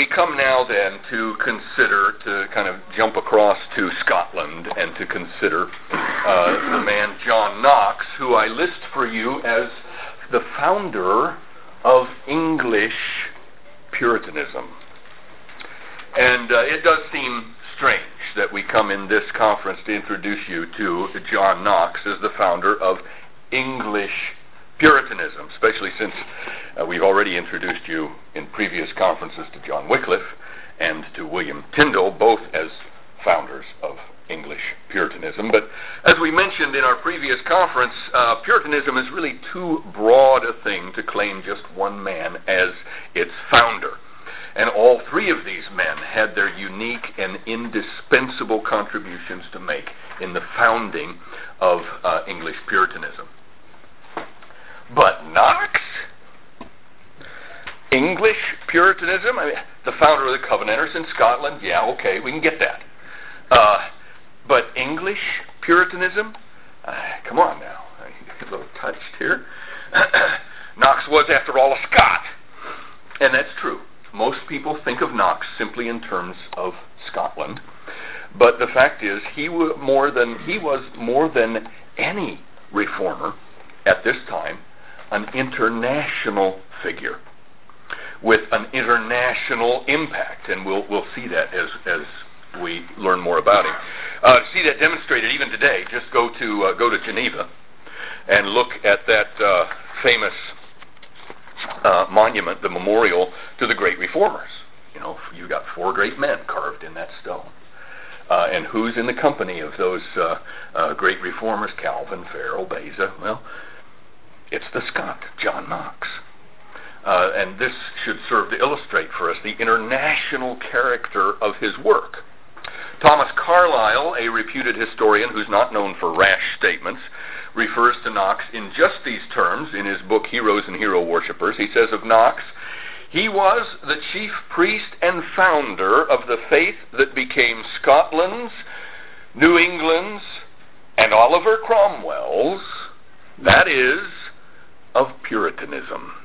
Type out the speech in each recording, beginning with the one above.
we come now then to consider, to kind of jump across to Scotland and to consider the man John Knox, who I list for you as the founder of English Puritanism. And it does seem strange that we come in this conference to introduce you to John Knox as the founder of English Puritanism, especially since we've already introduced you in previous conferences to John Wycliffe and to William Tyndale, both as founders of English Puritanism. But as we mentioned in our previous conference, Puritanism is really too broad a thing to claim just one man as its founder. And all three of these men had their unique and indispensable contributions to make in the founding of English Puritanism. But Knox? English Puritanism? I mean, the founder of the Covenanters in Scotland? Yeah, okay, we can get that. But English Puritanism? Come on now. I get a little touched here. Knox was, after all, a Scot. And that's true. Most people think of Knox simply in terms of Scotland. But the fact is, he was more than any reformer at this time, an international figure with an international impact, and we'll see that as we learn more about him. See that demonstrated even today. Just go to Geneva and look at that famous monument, the memorial to the great reformers. You know, you've got four great men carved in that stone. And who's in the company of those great reformers? Calvin, Farel, Beza. Well, it's the Scot, John Knox. And this should serve to illustrate for us the international character of his work. Thomas Carlyle, a reputed historian who's not known for rash statements, refers to Knox in just these terms in his book Heroes and Hero Worshippers. He says of Knox, "He was the chief priest and founder of the faith that became Scotland's, New England's, and Oliver Cromwell's, that is, of Puritanism."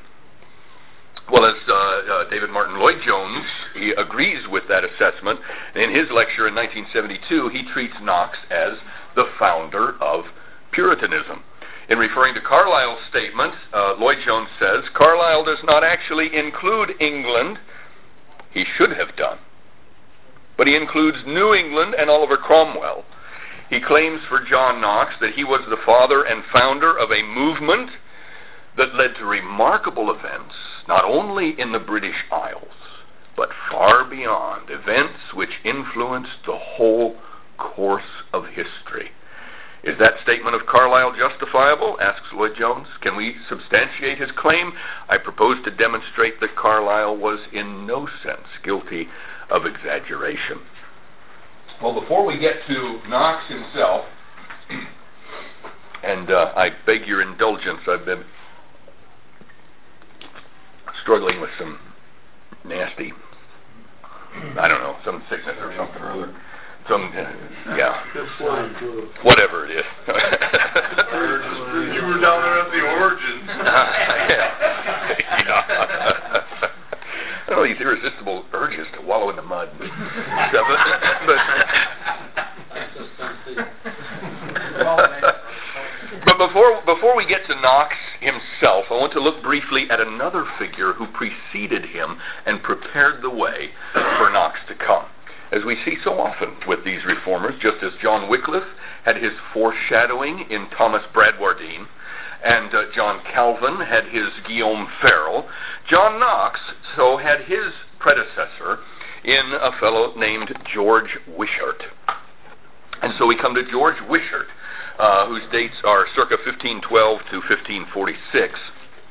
Well, as David Martin Lloyd-Jones, he agrees with that assessment. In his lecture in 1972, he treats Knox as the founder of Puritanism. In referring to Carlyle's statement, Lloyd-Jones says, "Carlyle does not actually include England. He should have done. But he includes New England and Oliver Cromwell. He claims for John Knox that he was the father and founder of a movement that led to remarkable events, not only in the British Isles, but far beyond, events which influenced the whole course of history." Is that statement of Carlyle justifiable? Asks Lloyd-Jones. Can we substantiate his claim? I propose to demonstrate that Carlyle was in no sense guilty of exaggeration. Well, before we get to Knox himself, and I beg your indulgence, I've been struggling with some nasty, I don't know, some sickness or something or other. Whatever it is. You were down there at the origins. I don't know, these irresistible urges to wallow in the mud. But before we get to Knox himself, I want to look briefly at another figure who preceded him and prepared the way for Knox to come. As we see so often with these reformers, just as John Wycliffe had his foreshadowing in Thomas Bradwardine, and John Calvin had his Guillaume Farel, John Knox so had his predecessor in a fellow named George Wishart. And so we come to George Wishart, whose dates are circa 1512 to 1546.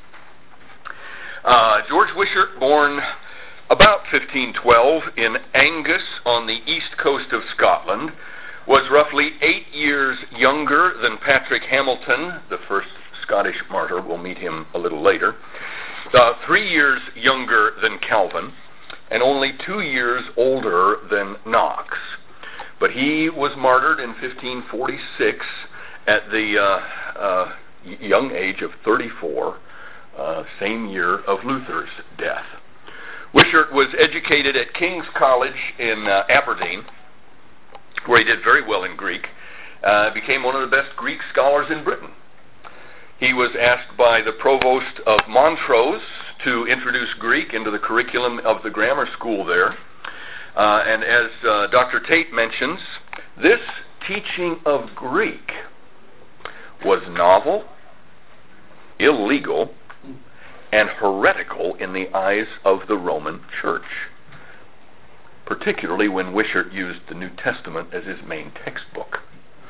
George Wishart, born about 1512 in Angus on the east coast of Scotland, was roughly 8 years younger than Patrick Hamilton, the first Scottish martyr. We'll meet him a little later. 3 years younger than Calvin, and only 2 years older than Knox. But he was martyred in 1546 at the young age of 34, same year of Luther's death. Wishart was educated at King's College in Aberdeen, where he did very well in Greek, became one of the best Greek scholars in Britain. He was asked by the provost of Montrose to introduce Greek into the curriculum of the grammar school there. And as Dr. Tate mentions, this teaching of Greek was novel, illegal, and heretical in the eyes of the Roman Church, particularly when Wishart used the New Testament as his main textbook.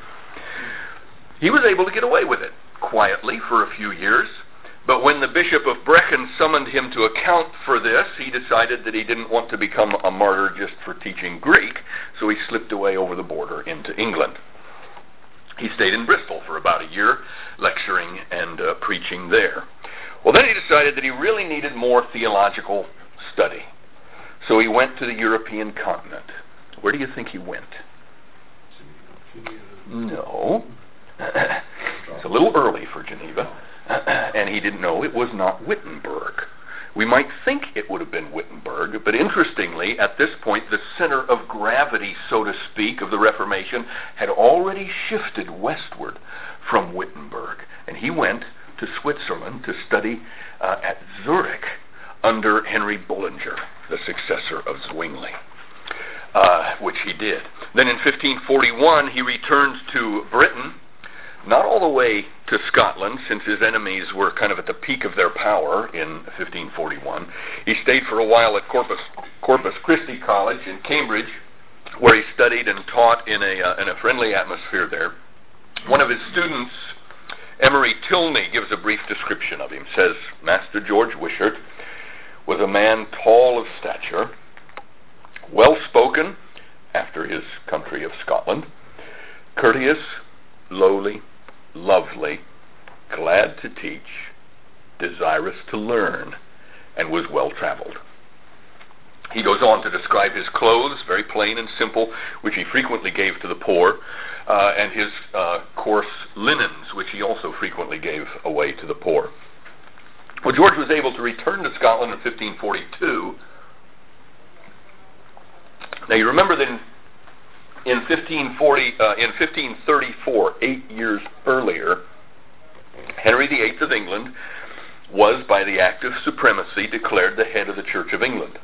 He was able to get away with it quietly for a few years, but when the Bishop of Brecon summoned him to account for this, he decided that he didn't want to become a martyr just for teaching Greek, so he slipped away over the border into England. He stayed in Bristol for about a year, lecturing and preaching there. Well, then he decided that he really needed more theological study. So he went to the European continent. Where do you think he went? No. It's a little early for Geneva. And he didn't know it was not Wittenberg. We might think it would have been Wittenberg, but interestingly, at this point, the center of gravity, so to speak, of the Reformation had already shifted westward from Wittenberg. And he went to Switzerland to study at Zurich under Henry Bullinger, the successor of Zwingli, which he did. Then in 1541, he returned to Britain, not all the way to Scotland, since his enemies were kind of at the peak of their power in 1541. He stayed for a while at Corpus Christi College in Cambridge, where he studied and taught in a friendly atmosphere there. One of his students, Emery Tilney, gives a brief description of him. Says, Master George Wishart was a man tall of stature, well-spoken, after his country of Scotland, courteous, lowly, lovely, glad to teach, desirous to learn, and was well-traveled. He goes on to describe his clothes, very plain and simple, which he frequently gave to the poor, and his coarse linens, which he also frequently gave away to the poor. Well, George was able to return to Scotland in 1542. Now, you remember that in 1534, 8 years earlier, Henry VIII of England was, by the Act of Supremacy, declared the head of the Church of England.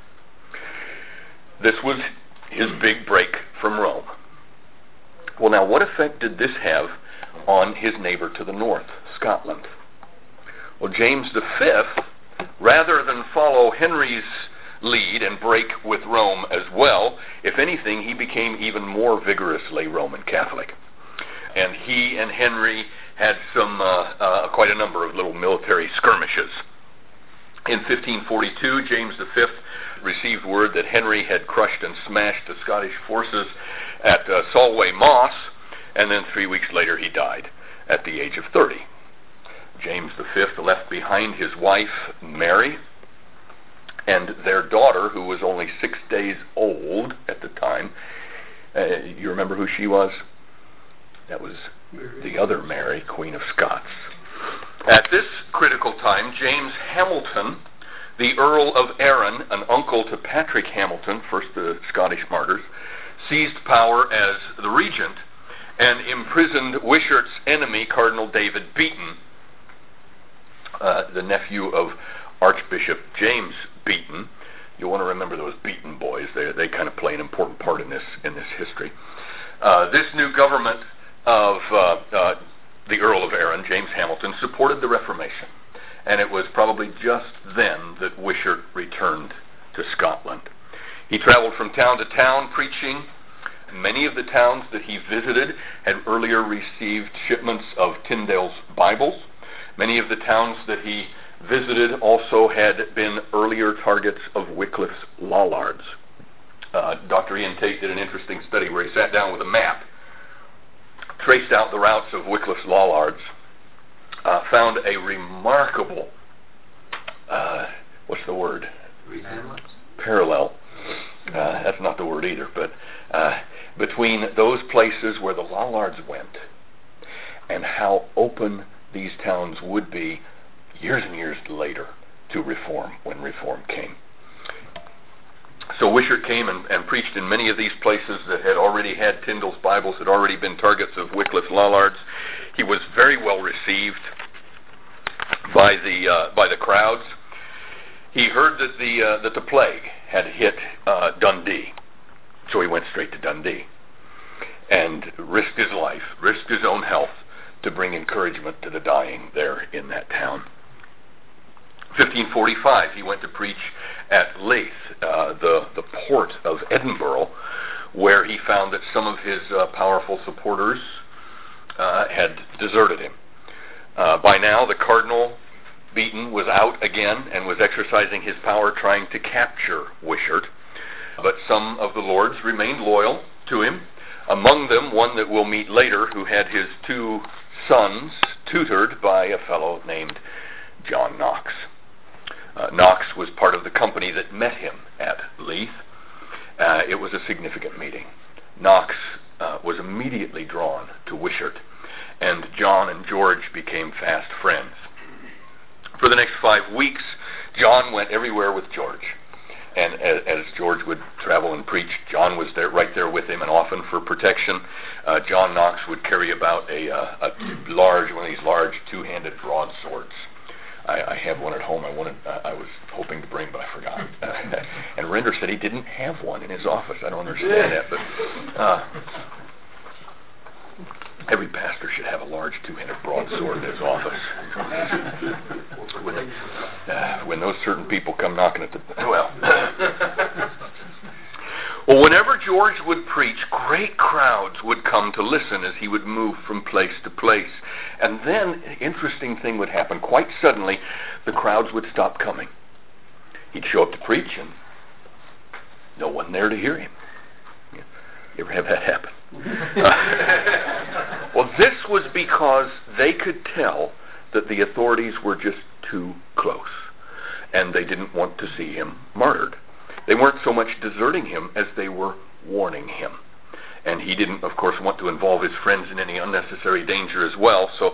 This was his big break from Rome. Well, now, what effect did this have on his neighbor to the north, Scotland? Well, James V, rather than follow Henry's lead and break with Rome as well, if anything, he became even more vigorously Roman Catholic. And he and Henry had some quite a number of little military skirmishes. In 1542, James V received word that Henry had crushed and smashed the Scottish forces at Solway Moss, and then 3 weeks later he died at the age of 30. James V left behind his wife, Mary, and their daughter, who was only 6 days old at the time. You remember who she was? That was the other Mary, Queen of Scots. At this critical time, James Hamilton, the Earl of Arran, an uncle to Patrick Hamilton, first the Scottish martyrs, seized power as the regent and imprisoned Wishart's enemy, Cardinal David Beaton, the nephew of Archbishop James Beaton. You want to remember those Beaton boys. They kind of play an important part in this history. This new government of the Earl of Arran, James Hamilton, supported the Reformation. And it was probably just then that Wishart returned to Scotland. He traveled from town to town preaching. Many of the towns that he visited had earlier received shipments of Tyndale's Bibles. Many of the towns that he visited also had been earlier targets of Wycliffe's Lollards. Dr. Ian Tate did an interesting study where he sat down with a map, traced out the routes of Wycliffe's Lollards, found a remarkable, what's the word? Parallel. That's not the word either, but between those places where the Lollards went and how open these towns would be years and years later to reform, when reform came. So Wishart came and preached in many of these places that had already had Tyndale's Bibles, had already been targets of Wycliffe Lollard's. He was very well received by the crowds. He heard that the plague had hit Dundee, so he went straight to Dundee and risked his life, risked his own health to bring encouragement to the dying there in that town. 1545, he went to preach at Leith, the port of Edinburgh, where he found that some of his powerful supporters had deserted him. By now, the Cardinal Beaton was out again and was exercising his power trying to capture Wishart, but some of the lords remained loyal to him. Among them, one that we'll meet later, who had his two sons tutored by a fellow named John Knox. Knox was part of the company that met him at Leith. It was a significant meeting. Knox was immediately drawn to Wishart, and John and George became fast friends. For the next 5 weeks, John went everywhere with George. And as George would travel and preach, John was there, right there with him, and often for protection. John Knox would carry about one of these large two-handed broadswords. I have one at home. I was hoping to bring, but I forgot. And Render said he didn't have one in his office. I don't understand that, but every pastor should have a large two-handed broadsword in his office. When those certain people come knocking at the well, whenever George would preach, great crowds would come to listen as he would move from place to place. And then an interesting thing would happen. Quite suddenly, the crowds would stop coming. He'd show up to preach, and no one there to hear him. You ever have that happen? Well, this was because they could tell that the authorities were just too close, and they didn't want to see him martyred. They weren't so much deserting him as they were warning him. And he didn't, of course, want to involve his friends in any unnecessary danger as well, so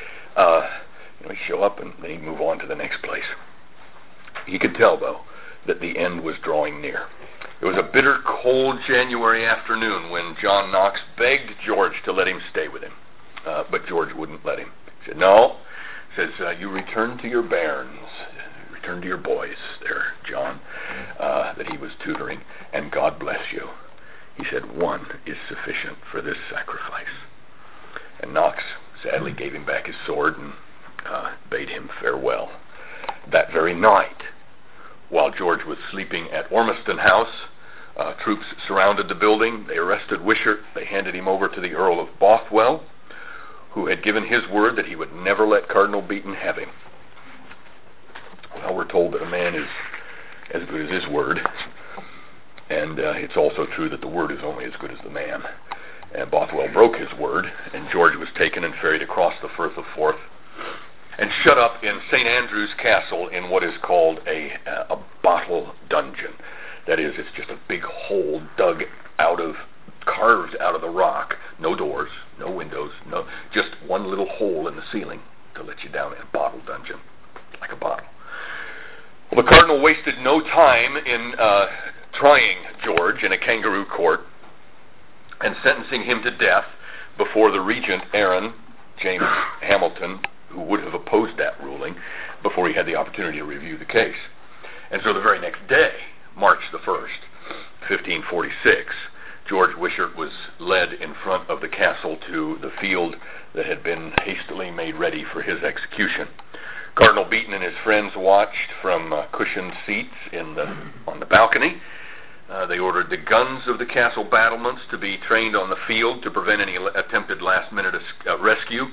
he'd show up and then he'd move on to the next place. He could tell, though, that the end was drawing near. It was a bitter, cold January afternoon when John Knox begged George to let him stay with him. But George wouldn't let him. He said, no. He says, you return to your bairns. Return to your boys there, John, that he was tutoring, and God bless you. He said, one is sufficient for this sacrifice. And Knox sadly gave him back his sword and bade him farewell. That very night, while George was sleeping at Ormiston House, troops surrounded the building. They arrested Wishart. They handed him over to the Earl of Bothwell, who had given his word that he would never let Cardinal Beaton have him. Well, we're told that a man is as good as his word, and it's also true that the word is only as good as the man. And Bothwell broke his word, and George was taken and ferried across the Firth of Forth and shut up in St. Andrew's Castle in what is called a bottle dungeon. That is, it's just a big hole carved out of the rock. No doors, no windows, just one little hole in the ceiling to let you down in a bottle dungeon, like a bottle. Well, the Cardinal wasted no time in trying George in a kangaroo court and sentencing him to death before the Regent, Aaron James Hamilton, who would have opposed that ruling before he had the opportunity to review the case. And so the very next day, March the 1st, 1546, George Wishart was led in front of the castle to the field that had been hastily made ready for his execution. Cardinal Beaton and his friends watched from cushioned seats on the balcony. They ordered the guns of the castle battlements to be trained on the field to prevent any attempted last-minute rescue.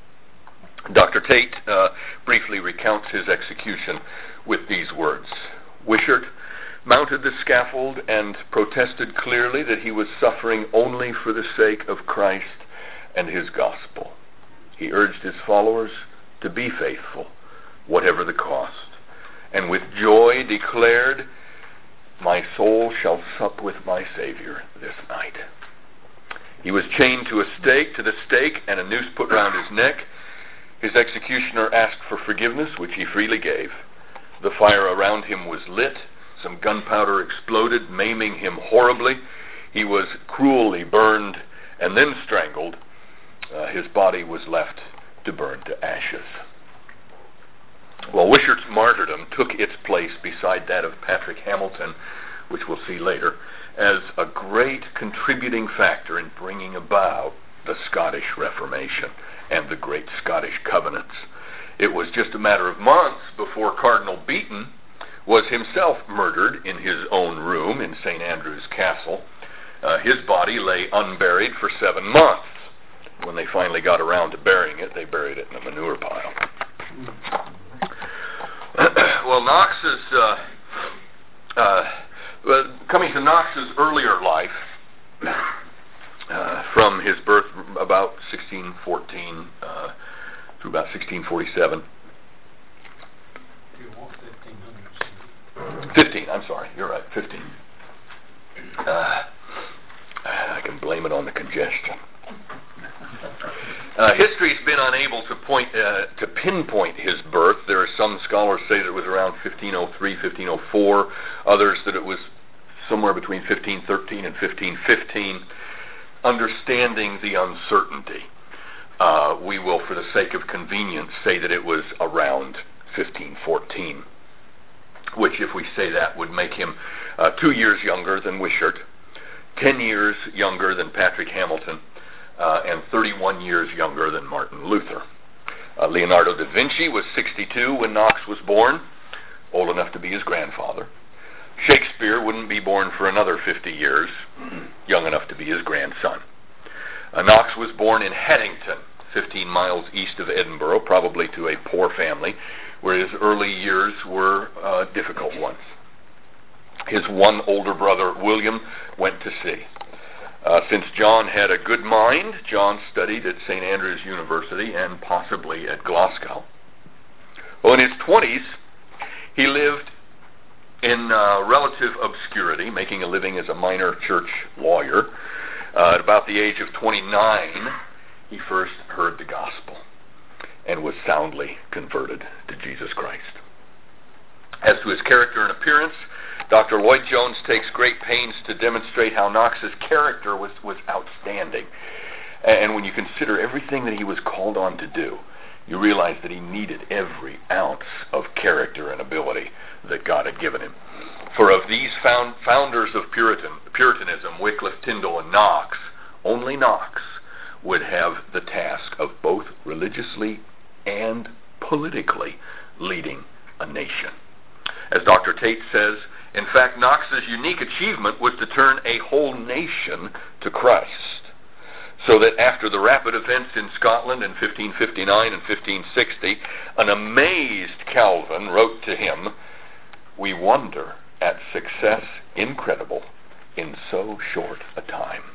Dr. Tate briefly recounts his execution with these words. Wishart mounted the scaffold and protested clearly that he was suffering only for the sake of Christ and his gospel. He urged his followers to be faithful, whatever the cost, and with joy declared, "My soul shall sup with my Savior this night." He was chained to the stake, and a noose put round his neck. His executioner asked for forgiveness, which he freely gave. The fire around him was lit, Some gunpowder exploded, maiming him horribly. He was cruelly burned and then strangled. His body was left to burn to ashes. Well, Wishart's martyrdom took its place beside that of Patrick Hamilton, which we'll see later, as a great contributing factor in bringing about the Scottish Reformation and the great Scottish covenants. It was just a matter of months before Cardinal Beaton was himself murdered in his own room in St. Andrew's Castle. His body lay unburied for 7 months. When they finally got around to burying it, they buried it in a manure pile. Well, coming to Knox's earlier life, from his birth about 1614 through about 1647. 15, I'm sorry, you're right, 15. I can blame it on the congestion. History's been unable to pinpoint his birth. There are some scholars say that it was around 1503, 1504. Others that it was somewhere between 1513 and 1515. Understanding the uncertainty, we will, for the sake of convenience, say that it was around 1514, which, if we say that, would make him 2 years younger than Wishart, 10 years younger than Patrick Hamilton, and 31 years younger than Martin Luther. Leonardo da Vinci was 62 when Knox was born, old enough to be his grandfather. Shakespeare wouldn't be born for another 50 years, young enough to be his grandson. Knox was born in Haddington, 15 miles east of Edinburgh, probably to a poor family, where his early years were difficult ones. His one older brother, William, went to sea. Since John had a good mind, John studied at St. Andrew's University and possibly at Glasgow. Well, in his 20s, he lived in relative obscurity, making a living as a minor church lawyer. At about the age of 29, he first heard the gospel and was soundly converted to Jesus Christ. As to his character and appearance, Dr. Lloyd Jones takes great pains to demonstrate how Knox's character was outstanding. And when you consider everything that he was called on to do, you realize that he needed every ounce of character and ability that God had given him. For of these founders of Puritanism, Wycliffe, Tyndale, and Knox, only Knox would have the task of both religiously and politically leading a nation. As Dr. Tate says, in fact, Knox's unique achievement was to turn a whole nation to Christ, so that after the rapid events in Scotland in 1559 and 1560, an amazed Calvin wrote to him, "We wonder at success incredible in so short a time."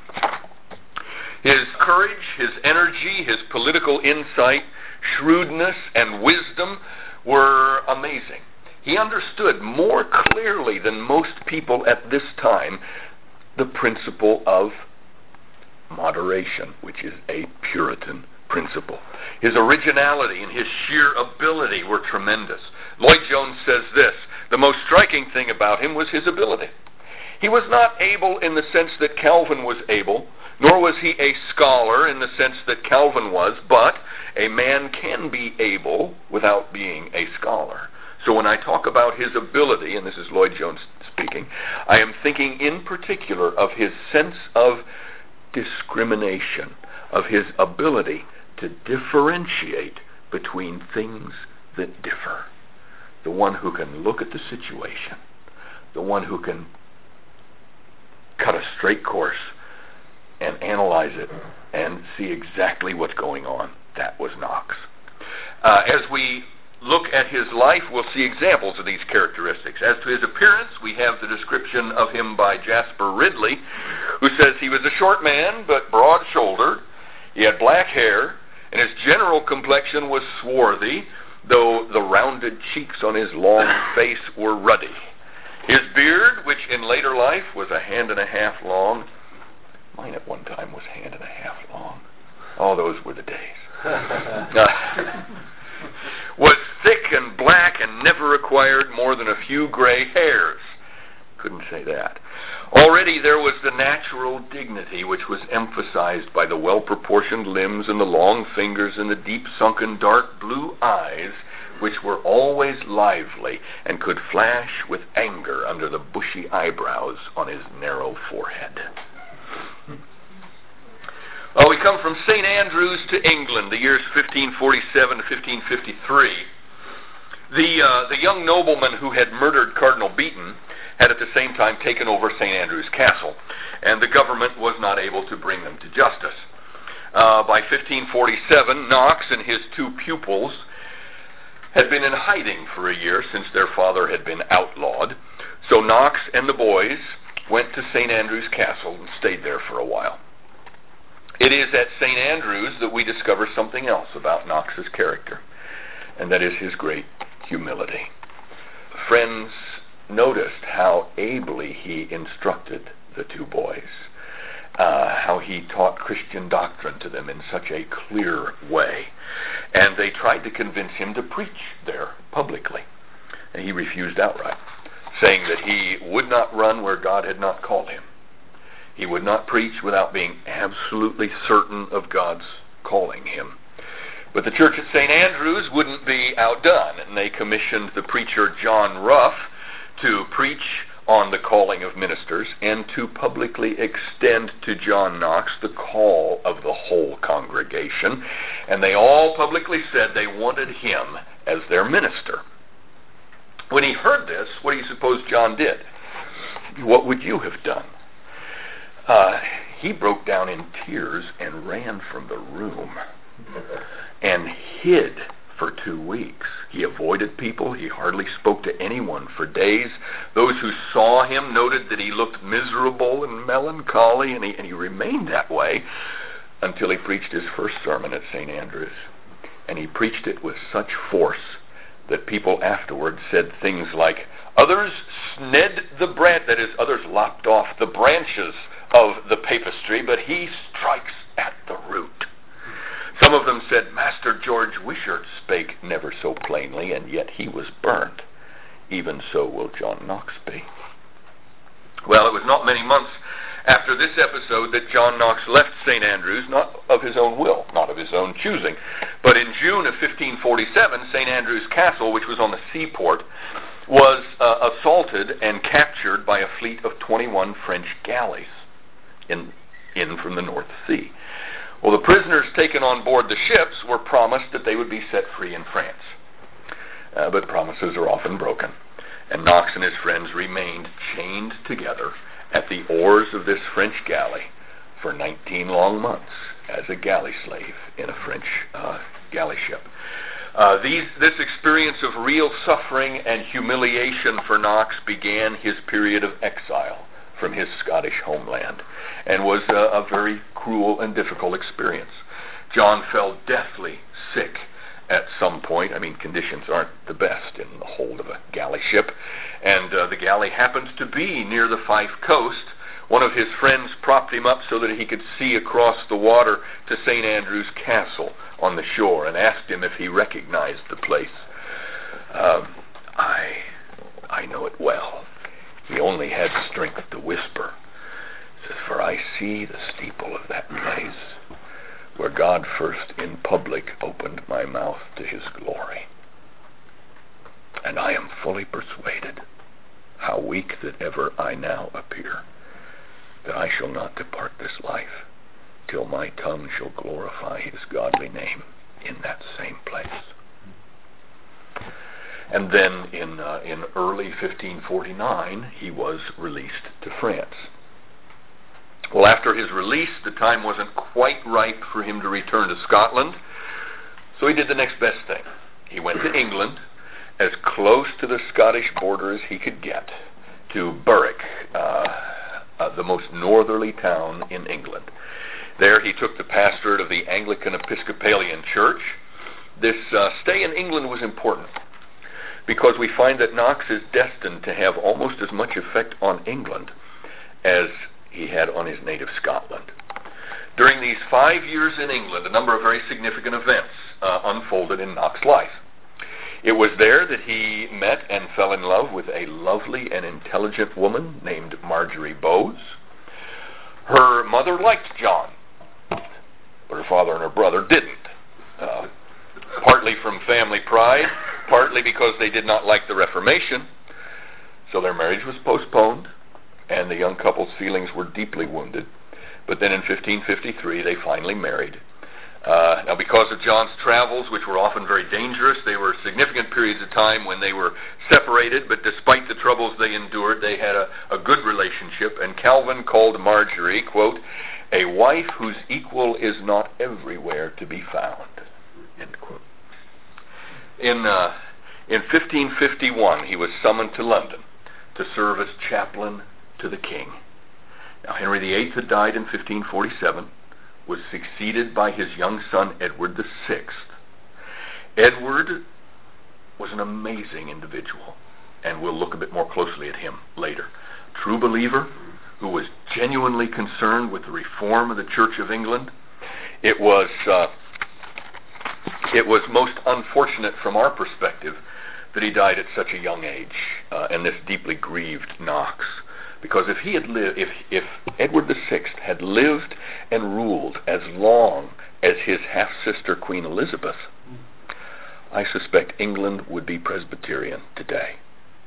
His courage, his energy, his political insight, shrewdness, and wisdom were amazing. He understood more clearly than most people at this time the principle of moderation, which is a Puritan principle. His originality and his sheer ability were tremendous. Lloyd Jones says this: the most striking thing about him was his ability. He was not able in the sense that Calvin was able, nor was he a scholar in the sense that Calvin was, but a man can be able without being a scholar. So when I talk about his ability, and this is Lloyd Jones speaking, I am thinking in particular of his sense of discrimination, of his ability to differentiate between things that differ. The one who can look at the situation, the one who can cut a straight course and analyze it and see exactly what's going on. That was Knox. As we look at his life, we'll see examples of these characteristics. As to his appearance, we have the description of him by Jasper Ridley, who says he was a short man but broad-shouldered. He had black hair, and his general complexion was swarthy, though the rounded cheeks on his long face were ruddy. His beard, which in later life was a hand and a half long, mine at one time was hand and a half long. Oh, those were the days. was thick and black and never acquired more than a few gray hairs. Couldn't say that. Already there was the natural dignity which was emphasized by the well-proportioned limbs and the long fingers and the deep-sunken dark blue eyes, which were always lively and could flash with anger under the bushy eyebrows on his narrow forehead. Oh, we come from St. Andrews to England, the years 1547 to 1553. The young nobleman who had murdered Cardinal Beaton had at the same time taken over St. Andrews Castle, and the government was not able to bring them to justice. By 1547, Knox and his two pupils had been in hiding for a year since their father had been outlawed, so Knox and the boys went to St. Andrews Castle and stayed there for a while. It is at St. Andrews that we discover something else about Knox's character, and that is his great humility. Friends noticed how ably he instructed the two boys, how he taught Christian doctrine to them in such a clear way, and they tried to convince him to preach there publicly, and he refused outright, saying that he would not run where God had not called him. He would not preach without being absolutely certain of God's calling him. But the church at St. Andrews wouldn't be outdone, and they commissioned the preacher John Ruff to preach on the calling of ministers and to publicly extend to John Knox the call of the whole congregation. And they all publicly said they wanted him as their minister. When he heard this, what do you suppose John did? What would you have done? He broke down in tears and ran from the room and hid for 2 weeks. He avoided people. He hardly spoke to anyone for days. Those who saw him noted that he looked miserable and melancholy, and he remained that way until he preached his first sermon at St. Andrews. And he preached it with such force that people afterward said things like, others sned the branch, that is, others lopped off the branches of the papistry, but he strikes at the root. Some of them said, Master George Wishart spake never so plainly, and yet he was burnt. Even so will John Knox be. Well, it was not many months after this episode that John Knox left St. Andrews, not of his own will, not of his own choosing. But in June of 1547, St. Andrews Castle, which was on the seaport, was assaulted and captured by a fleet of 21 French galleys in from the North Sea. Well, the prisoners taken on board the ships were promised that they would be set free in France. But promises are often broken, and Knox and his friends remained chained together at the oars of this French galley for 19 long months as a galley slave in a French galley ship. This experience of real suffering and humiliation for Knox began his period of exile from his Scottish homeland, and was a very cruel and difficult experience. John fell deathly sick at some point. I mean, conditions aren't the best in the hold of a galley ship, and the galley happened to be near the Fife coast. One of his friends propped him up so that he could see across the water to St. Andrews Castle on the shore, and asked him if he recognized the place. I know it well. He only had strength to whisper. He says, for I see the steeple of that place where God first in public opened my mouth to his glory. And I am fully persuaded, how weak that ever I now appear, that I shall not depart this life till my tongue shall glorify his godly name in that same place. And then in early 1549, he was released to France. Well, after his release, the time wasn't quite ripe for him to return to Scotland, so he did the next best thing. He went to England, as close to the Scottish border as he could get, to Berwick, the most northerly town in England. There he took the pastorate of the Anglican Episcopalian Church. This stay in England was important, because we find that Knox is destined to have almost as much effect on England as he had on his native Scotland. During these 5 years in England, a number of very significant events unfolded in Knox's life. It was there that he met and fell in love with a lovely and intelligent woman named Marjorie Bowes. Her mother liked John, but her father and her brother didn't. Partly from family pride, partly because they did not like the Reformation. So their marriage was postponed, and the young couple's feelings were deeply wounded. But then in 1553, they finally married. Now, because of John's travels, which were often very dangerous, there were significant periods of time when they were separated, but despite the troubles they endured, they had a good relationship, and Calvin called Marjorie, quote, a wife whose equal is not everywhere to be found, end quote. In 1551, he was summoned to London to serve as chaplain to the king. Now, Henry VIII had died in 1547, was succeeded by his young son, Edward VI. Edward was an amazing individual, and we'll look a bit more closely at him later. True believer who was genuinely concerned with the reform of the Church of England. It was most unfortunate from our perspective that he died at such a young age, and this deeply grieved Knox. Because if he had lived, if Edward VI had lived and ruled as long as his half-sister Queen Elizabeth, I suspect England would be Presbyterian today.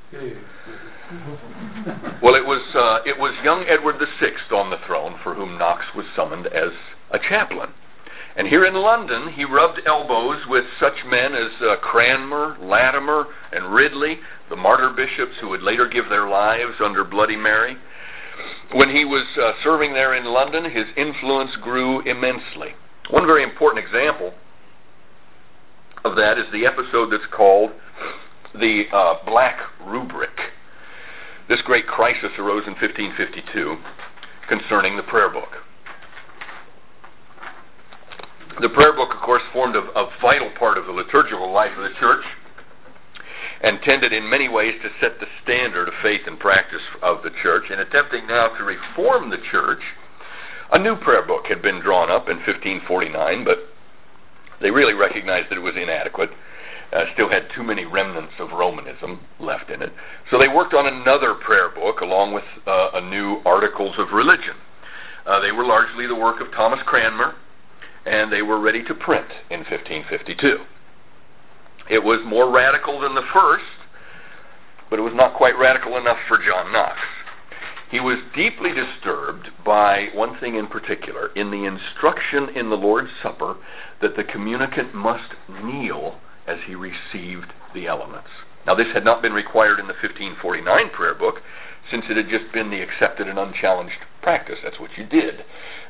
Well, it was young Edward VI on the throne for whom Knox was summoned as a chaplain. And here in London, he rubbed elbows with such men as Cranmer, Latimer, and Ridley, the martyr bishops who would later give their lives under Bloody Mary. When he was serving there in London, his influence grew immensely. One very important example of that is the episode that's called the Black Rubric. This great crisis arose in 1552 concerning the prayer book. The prayer book, of course, formed a vital part of the liturgical life of the church and tended in many ways to set the standard of faith and practice of the church. In attempting now to reform the church, a new prayer book had been drawn up in 1549, but they really recognized that it was inadequate, still had too many remnants of Romanism left in it. So they worked on another prayer book along with a new Articles of Religion. They were largely the work of Thomas Cranmer, and they were ready to print in 1552. It was more radical than the first, but it was not quite radical enough for John Knox. He was deeply disturbed by one thing in particular, in the instruction in the Lord's Supper that the communicant must kneel as he received the elements. Now, this had not been required in the 1549 prayer book, since it had just been the accepted and unchallenged practice. That's what you did.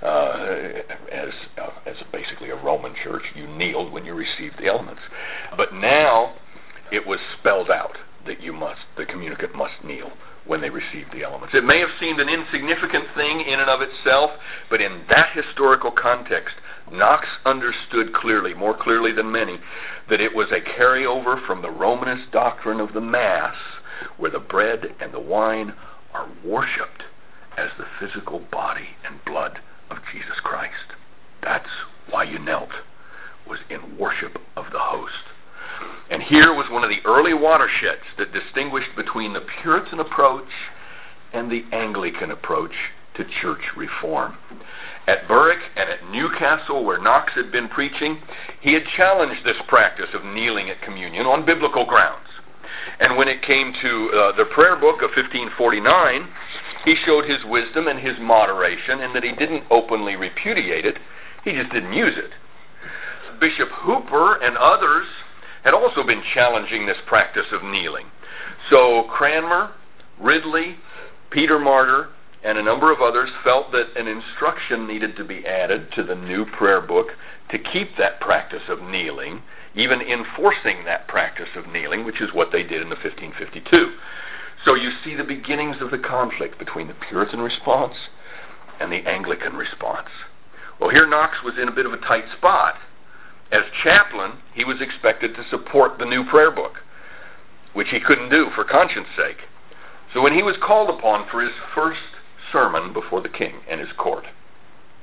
As basically a Roman church, you kneeled when you received the elements. But now it was spelled out that the communicant must kneel when they received the elements. It may have seemed an insignificant thing in and of itself, but in that historical context, Knox understood clearly, more clearly than many, that it was a carryover from the Romanist doctrine of the Mass, where the bread and the wine are worshipped as the physical body and blood of Jesus Christ. That's why you knelt, was in worship of the host. And here was one of the early watersheds that distinguished between the Puritan approach and the Anglican approach to church reform. At Berwick and at Newcastle, where Knox had been preaching, he had challenged this practice of kneeling at communion on biblical grounds. And when it came to the prayer book of 1549, he showed his wisdom and his moderation in that he didn't openly repudiate it, he just didn't use it. Bishop Hooper and others had also been challenging this practice of kneeling. So Cranmer, Ridley, Peter Martyr, and a number of others felt that an instruction needed to be added to the new prayer book to keep that practice of kneeling, even enforcing that practice of kneeling, which is what they did in the 1552. So you see the beginnings of the conflict between the Puritan response and the Anglican response. Well, here Knox was in a bit of a tight spot. As chaplain, he was expected to support the new prayer book, which he couldn't do for conscience sake. So when he was called upon for his first sermon before the king and his court,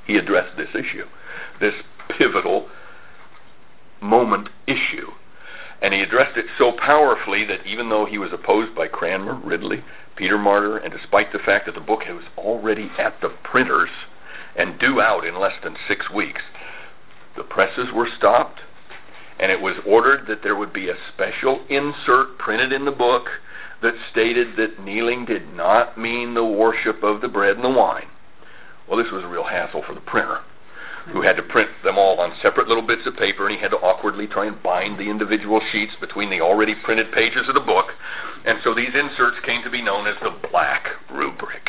he addressed this issue, this pivotal moment issue. And he addressed it so powerfully that even though he was opposed by Cranmer, Ridley, Peter Martyr, and despite the fact that the book was already at the printers and due out in less than 6 weeks, the presses were stopped, and it was ordered that there would be a special insert printed in the book that stated that kneeling did not mean the worship of the bread and the wine. Well, this was a real hassle for the printer, who had to print them all on separate little bits of paper, and he had to awkwardly try and bind the individual sheets between the already printed pages of the book. And so these inserts came to be known as the Black Rubric.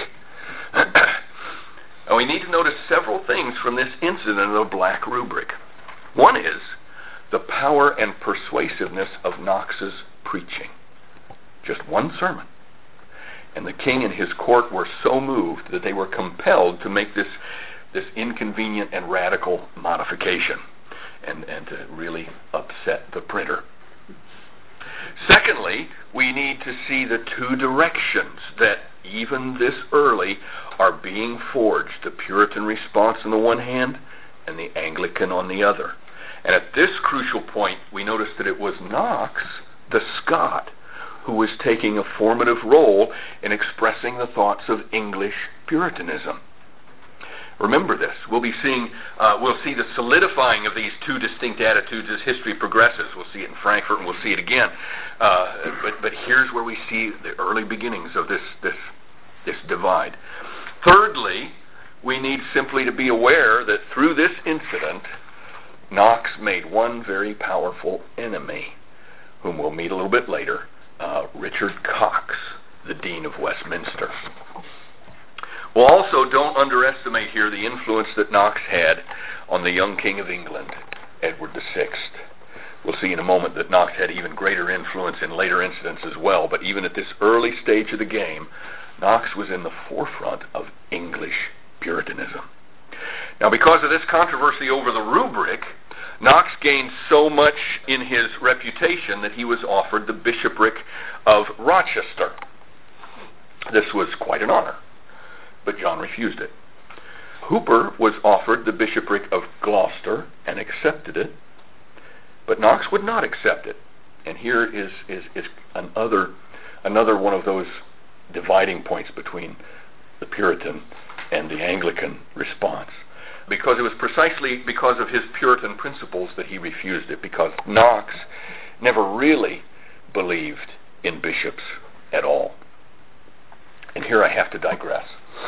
And we need to notice several things from this incident of the Black Rubric. One is the power and persuasiveness of Knox's preaching. Just one sermon. And the king and his court were so moved that they were compelled to make this inconvenient and radical modification and to really upset the printer. Secondly, we need to see the two directions that even this early are being forged, the Puritan response on the one hand and the Anglican on the other. And at this crucial point, we notice that it was Knox, the Scot, who was taking a formative role in expressing the thoughts of English Puritanism. Remember this. We'll see the solidifying of these two distinct attitudes as history progresses. We'll see it in Frankfurt, and we'll see it again. But here's where we see the early beginnings of this divide. Thirdly, we need simply to be aware that through this incident, Knox made one very powerful enemy, whom we'll meet a little bit later, Richard Cox, the Dean of Westminster. Well, also, don't underestimate here the influence that Knox had on the young King of England, Edward VI. We'll see in a moment that Knox had even greater influence in later incidents as well, but even at this early stage of the game, Knox was in the forefront of English Puritanism. Now, because of this controversy over the rubric, Knox gained so much in his reputation that he was offered the bishopric of Rochester. This was quite an honor, but John refused it. Hooper was offered the bishopric of Gloucester and accepted it, but Knox would not accept it. And here is another one of those dividing points between the Puritan and the Anglican response. Because it was precisely because of his Puritan principles that he refused it, because Knox never really believed in bishops at all. And here I have to digress.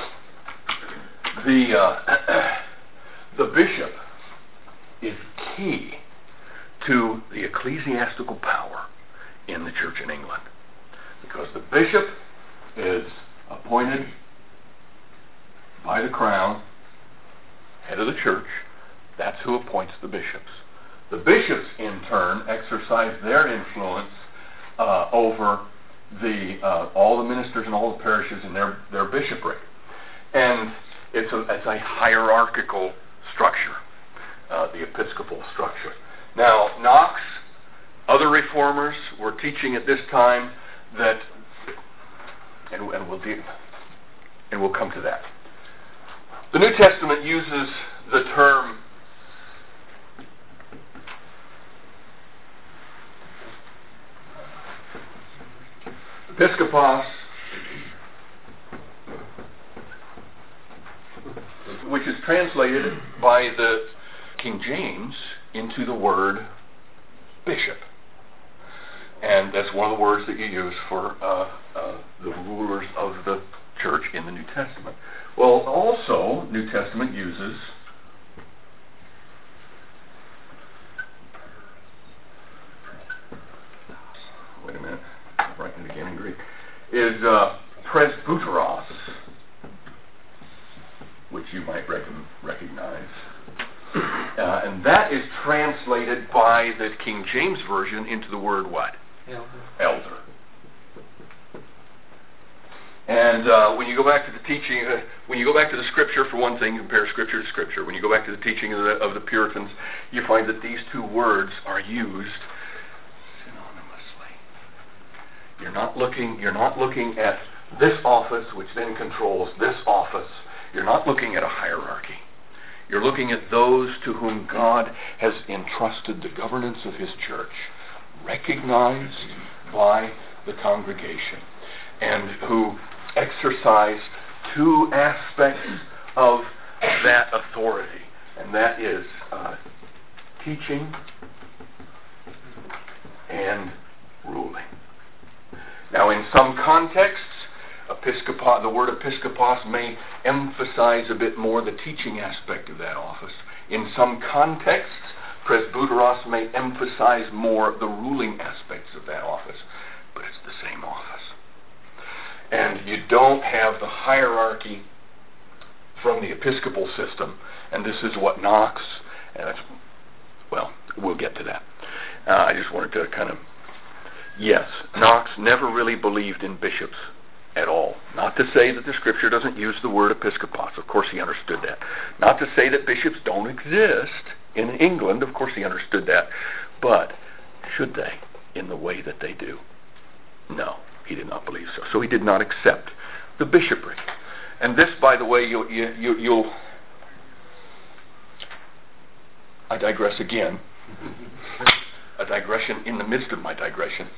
The bishop is key to the ecclesiastical power in the church in England, because the bishop is appointed by the crown, head of the church. That's who appoints the bishops. The bishops, in turn, exercise their influence over all the ministers and all the parishes in their bishopric. And it's a hierarchical structure, the episcopal structure. Now, Knox, other reformers were teaching at this time that, and we'll come to that. The New Testament uses the term episkopos, which is translated by the King James into the word bishop. And that's one of the words that you use for the rulers of the church in the New Testament. Well, also, New Testament uses wait a minute, I'm writing it again in Greek, is presbyteros, which you might recognize. And that is translated by the King James Version into the word what? Elder. And when you go back to the teaching, when you go back to the Scripture, for one thing, compare Scripture to Scripture. When you go back to the teaching of the Puritans, you find that these two words are used synonymously. You're not looking at this office, which then controls this office. You're not looking at a hierarchy. looking at those to whom God has entrusted the governance of His church, recognized by the congregation, and who exercise two aspects of that authority, and that is teaching and ruling. Now, in some contexts, the word episkopos may emphasize a bit more the teaching aspect of that office. In some contexts, presbyteros may emphasize more the ruling aspects of that office. But it's the same office. And you don't have the hierarchy from the episcopal system, and this is what Knox, well, we'll get to that. I just wanted to yes, Knox never really believed in bishops at all. Not to say that the Scripture doesn't use the word episkopos. Of course he understood that. Not to say that bishops don't exist in England. Of course he understood that. But should they in the way that they do? No, he did not believe so. So he did not accept the bishopric. And this, by the way, I digress again. A digression in the midst of my digression.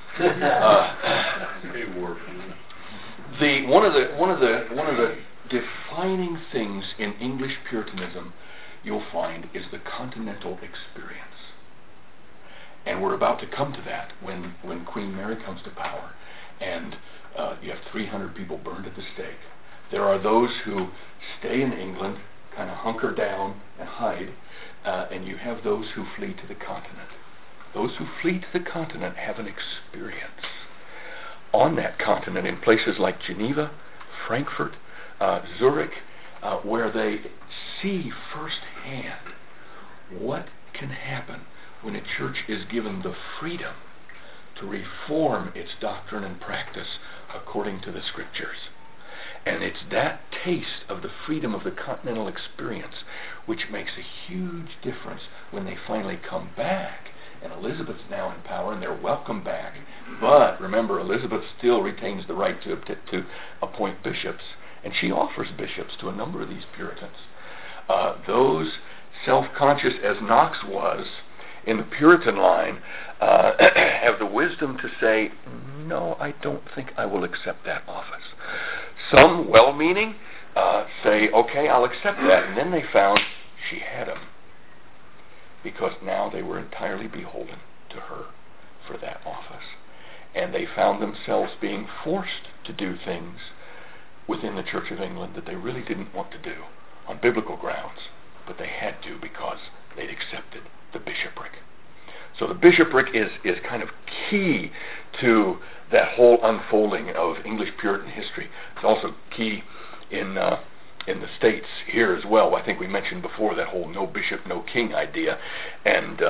One of the defining things in English Puritanism you'll find is the continental experience. And we're about to come to that when Queen Mary comes to power, and you have 300 people burned at the stake. There are those who stay in England, kind of hunker down and hide, and you have those who flee to the continent. Those who flee to the continent have an experience on that continent in places like Geneva, Frankfurt, Zurich, where they see firsthand what can happen when a church is given the freedom to reform its doctrine and practice according to the Scriptures. And it's that taste of the freedom of the continental experience which makes a huge difference when they finally come back. And Elizabeth's now in power, and they're welcome back. But remember, Elizabeth still retains the right to appoint bishops, and she offers bishops to a number of these Puritans. Those self-conscious, as Knox was in the Puritan line, have the wisdom to say, no, I don't think I will accept that office. Some, well-meaning, say, okay, I'll accept that. And then they found she had him, because now they were entirely beholden to her for that office. And they found themselves being forced to do things within the Church of England that they really didn't want to do on biblical grounds, but they had to because they'd accepted the bishopric. So the bishopric is kind of key to that whole unfolding of English Puritan history. It's also key in the States here as well. I think we mentioned before that whole no bishop, no king idea. And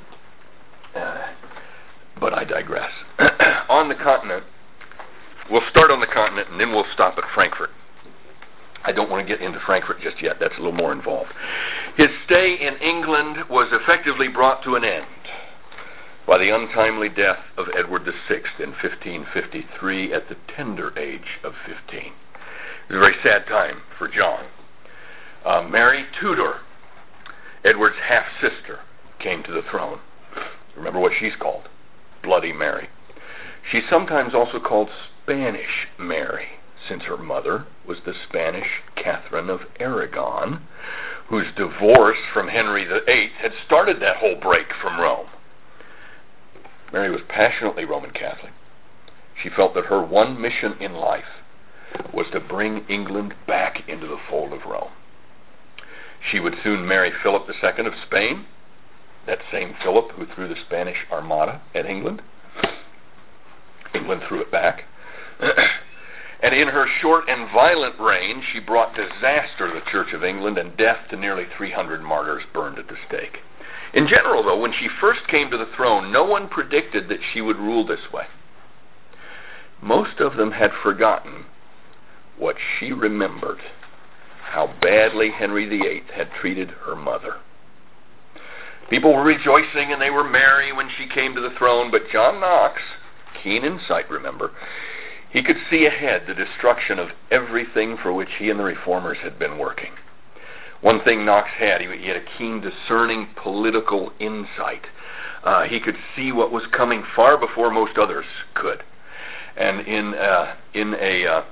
but I digress. On the continent, we'll start on the continent and then we'll stop at Frankfurt. I don't want to get into Frankfurt just yet. That's a little more involved. His stay in England was effectively brought to an end by the untimely death of Edward VI in 1553 at the tender age of 15. It was a very sad time for John. Mary Tudor, Edward's half-sister, came to the throne. Remember what she's called? Bloody Mary. She's sometimes also called Spanish Mary, since her mother was the Spanish Catherine of Aragon, whose divorce from Henry VIII had started that whole break from Rome. Mary was passionately Roman Catholic. She felt that her one mission in life was to bring England back into the fold of Rome. She would soon marry Philip II of Spain, that same Philip who threw the Spanish Armada at England. England threw it back. And in her short and violent reign, she brought disaster to the Church of England and death to nearly 300 martyrs burned at the stake. In general, though, when she first came to the throne, no one predicted that she would rule this way. Most of them had forgotten what she remembered, how badly Henry VIII had treated her mother. People were rejoicing and they were merry when she came to the throne, but John Knox, keen in sight, remember, he could see ahead the destruction of everything for which he and the reformers had been working. One thing Knox had, he had a keen discerning political insight. He could see what was coming far before most others could. And in a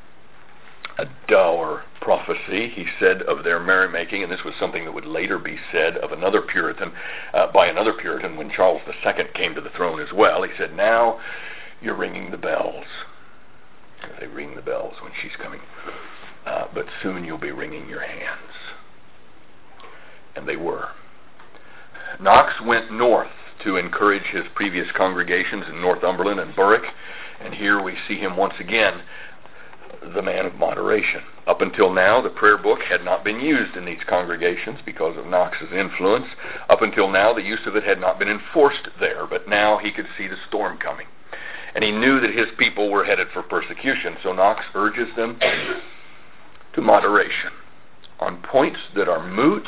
dour prophecy, he said of their merrymaking, and this was something that would later be said of another Puritan, by another Puritan when Charles II came to the throne as well. He said, "Now you're ringing the bells." They ring the bells when she's coming. But soon you'll be wringing your hands. And they were. Knox went north to encourage his previous congregations in Northumberland and Berwick, and here we see him once again, the man of moderation. Up until now, the prayer book had not been used in these congregations because of Knox's influence. Up until now, the use of it had not been enforced there, but now he could see the storm coming. And he knew that his people were headed for persecution, so Knox urges them to moderation on points that are moot,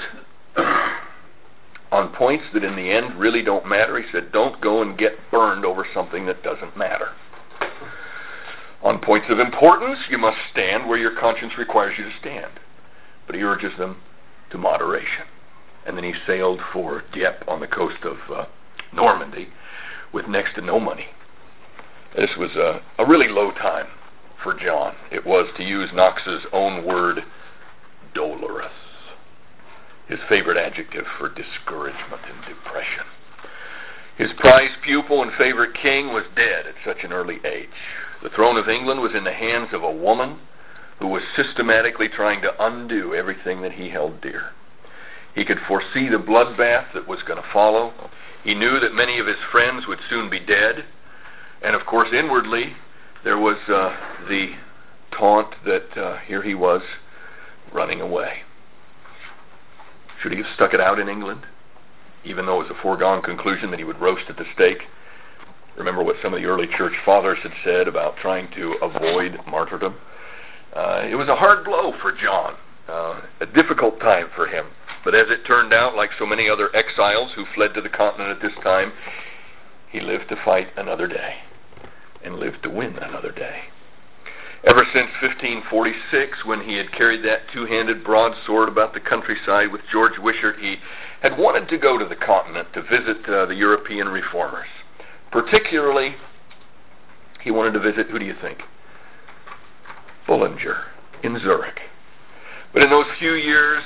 on points that in the end really don't matter. He said, don't go and get burned over something that doesn't matter. On points of importance, you must stand where your conscience requires you to stand. But he urges them to moderation. And then he sailed for Dieppe on the coast of Normandy with next to no money. This was a really low time for John. It was, to use Knox's own word, dolorous. His favorite adjective for discouragement and depression. His prized pupil and favorite king was dead at such an early age. The throne of England was in the hands of a woman who was systematically trying to undo everything that he held dear. He could foresee the bloodbath that was going to follow. He knew that many of his friends would soon be dead. And of course, inwardly, there was the taunt that here he was running away. Should he have stuck it out in England, even though it was a foregone conclusion that he would roast at the stake? Remember what some of the early church fathers had said about trying to avoid martyrdom? It was a hard blow for John, a difficult time for him. But as it turned out, like so many other exiles who fled to the continent at this time, he lived to fight another day and lived to win another day. Ever since 1546, when he had carried that two-handed broadsword about the countryside with George Wishart, he had wanted to go to the continent to visit the European reformers. Particularly, he wanted to visit, who do you think? Bullinger in Zurich. But in those few years,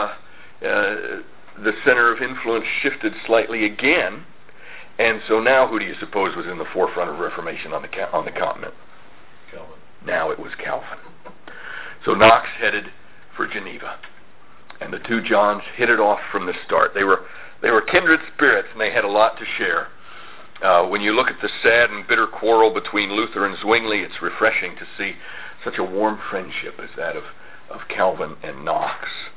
the center of influence shifted slightly again, and so now who do you suppose was in the forefront of Reformation on the continent? Calvin. Now it was Calvin. So Knox headed for Geneva, and the two Johns hit it off from the start. They were kindred spirits, and they had a lot to share. When you look at the sad and bitter quarrel between Luther and Zwingli, it's refreshing to see such a warm friendship as that of Calvin and Knox.